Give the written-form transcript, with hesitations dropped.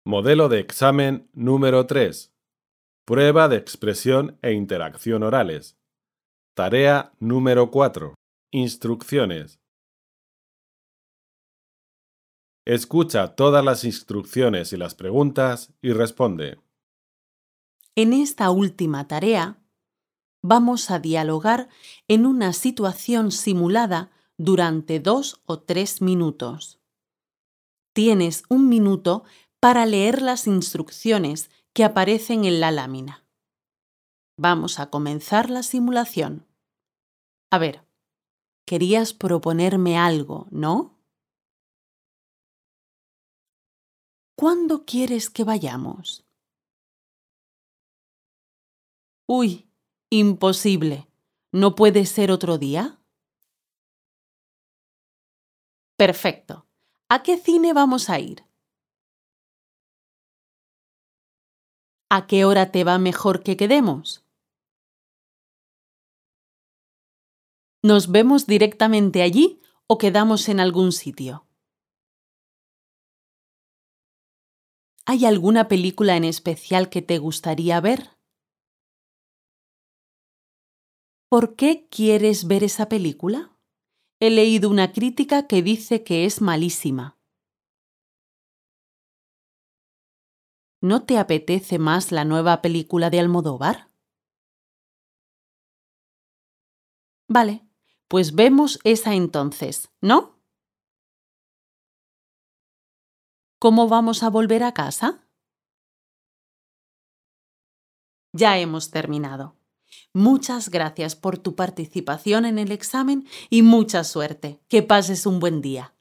Modelo de examen número 3. Prueba de expresión e interacción orales. Tarea número 4. Instrucciones. Escucha todas las instrucciones y las preguntas y responde. En esta última tarea, vamos a dialogar en una situación simulada durante 2 o 3 minutos. Tienes 1 minuto para leer las instrucciones que aparecen en la lámina. Vamos a comenzar la simulación. A ver, querías proponerme algo, ¿no? ¿Cuándo quieres que vayamos? Uy, imposible. ¿No puede ser otro día? Perfecto. ¿A qué cine vamos a ir? ¿A qué hora te va mejor que quedemos? ¿Nos vemos directamente allí o quedamos en algún sitio? ¿Hay alguna película en especial que te gustaría ver? ¿Por qué quieres ver esa película? He leído una crítica que dice que es malísima. ¿No te apetece más la nueva película de Almodóvar? Vale, pues vemos esa entonces, ¿no? ¿Cómo vamos a volver a casa? Ya hemos terminado. Muchas gracias por tu participación en el examen y mucha suerte. Que pases un buen día.